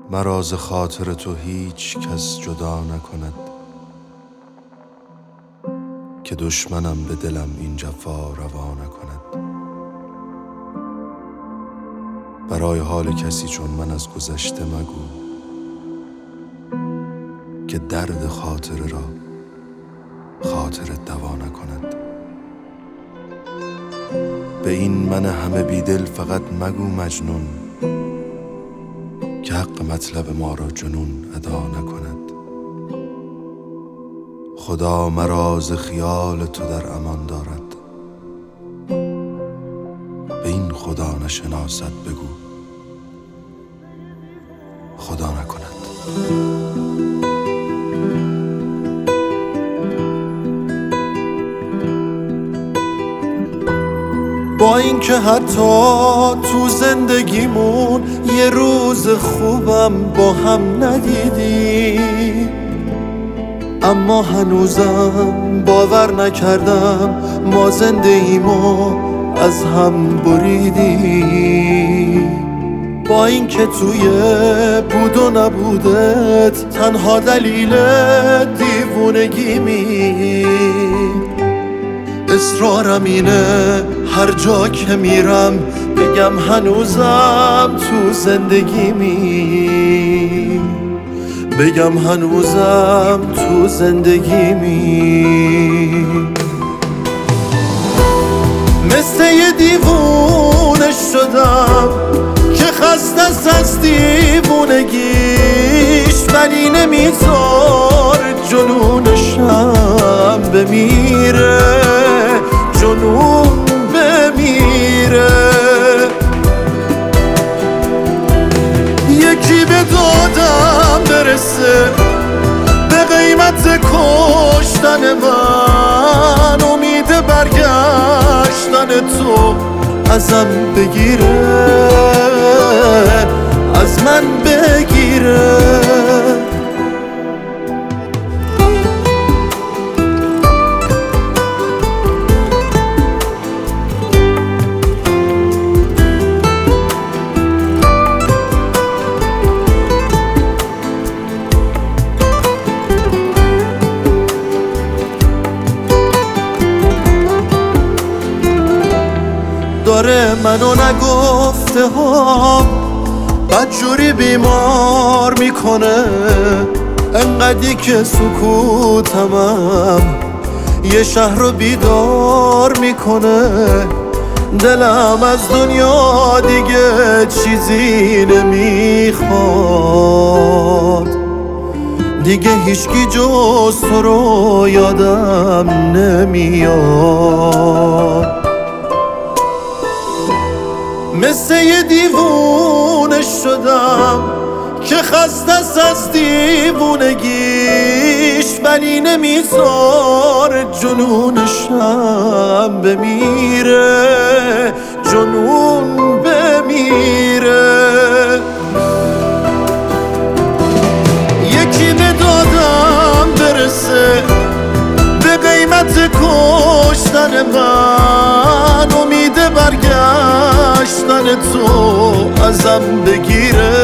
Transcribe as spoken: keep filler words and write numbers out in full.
مرا ز خاطر تو هیچ کس جدا نکند، که دشمنم به دلم این جفا روا نکند. برای حال کسی چون من از گذشته مگو، که درد خاطره را خاطرت دوا نکند. به این من همه بیدل فقط مگو مجنون، که حق مطلب ما را جنون ادا نکند. خدا مرا ز خیال تو در امان دارد، به این خدا نشناسد بگو خدا نکند. با اینکه حتی تو زندگیمون یه روز خوبم با هم ندیدیم، اما هنوزم باور نکردم ما زندگیمو از هم بریدیم. با اینکه توی بود و نبودت تنها دلیل دیوونگیمی، اصرارم اینه هر جا که میرم بگم هنوزم تو زندگیمی، بگم هنوزم تو زندگیمی. مثل یه دیوونه شدم که خسته از دیوونگیش، ولی نمیذار جنونشم بمیره، جنون بمیره. یکی به دادم برسه به قیمت کشتن من، امید برگشتن تو ازم بگیره، از من بگیره. داره منو نگفته ها بدجوری بیمار میکنه، انقدی که سکوتمم یه شهر رو بیدار میکنه. دلم از دنیا دیگه چیزی نمیخواد، دیگه هیچکی جز تو رو یادم نمیاد. مثل یه دیوونه شدم که خسته از دیوونگیش، ولی نمیذار جنونشم بمیره، جنون بمیره. یکی به دادم برسه به قیمت کشتن من، امید برگشتن تو ازم بگیره،